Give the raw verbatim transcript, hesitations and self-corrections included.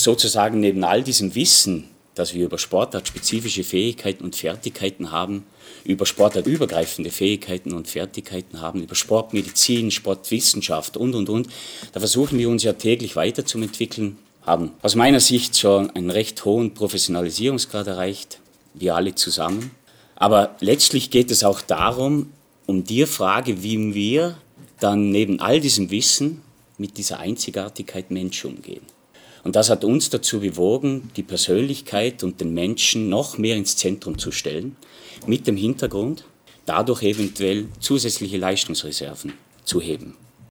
sozusagen neben all diesem Wissen, dass wir über sportartspezifische Fähigkeiten und Fertigkeiten haben, über sportartübergreifende Fähigkeiten und Fertigkeiten haben, über Sportmedizin, Sportwissenschaft und, und, und, da versuchen wir uns ja täglich weiterzuentwickeln, haben aus meiner Sicht schon einen recht hohen Professionalisierungsgrad erreicht, wir alle zusammen. Aber letztlich geht es auch darum, um die Frage, wie wir dann neben all diesem Wissen mit dieser Einzigartigkeit Mensch umgehen. Und das hat uns dazu bewogen, die Persönlichkeit und den Menschen noch mehr ins Zentrum zu stellen, mit dem Hintergrund, dadurch eventuell zusätzliche Leistungsreserven zu heben.